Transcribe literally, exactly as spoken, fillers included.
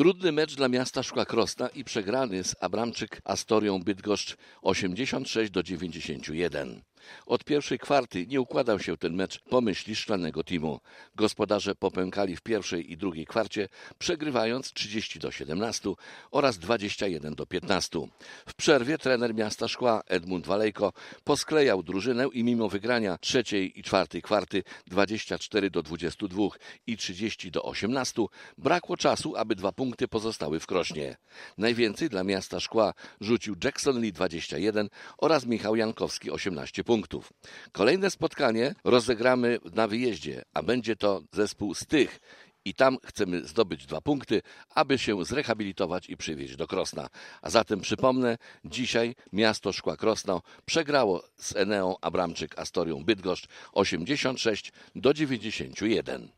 Trudny mecz dla miasta Szkła Krosna i przegrany z Abramczyk Astorią Bydgoszcz osiemdziesiąt sześć do dziewięćdziesięciu jeden. Od pierwszej kwarty nie układał się ten mecz po myśli szklanego teamu. Gospodarze popękali w pierwszej i drugiej kwarcie, przegrywając trzydzieści do siedemnastu oraz dwadzieścia jeden do piętnastu. W przerwie trener miasta Szkła Edmund Walejko posklejał drużynę i mimo wygrania trzeciej i czwartej kwarty dwadzieścia cztery do dwudziestu dwóch i trzydzieści do osiemnastu brakło czasu, aby dwa punkty pozostały w Krośnie. Najwięcej dla miasta Szkła rzucił Jackson Lee dwadzieścia jeden oraz Michał Jankowski osiemnaście punktów. Kolejne spotkanie rozegramy na wyjeździe, a będzie to zespół Stych i tam chcemy zdobyć dwa punkty, aby się zrehabilitować i przywieźć do Krosna. A zatem przypomnę, dzisiaj miasto Szkła Krosno przegrało z Eneą Abramczyk Astorią Bydgoszcz osiemdziesiąt sześć do dziewięćdziesięciu jeden.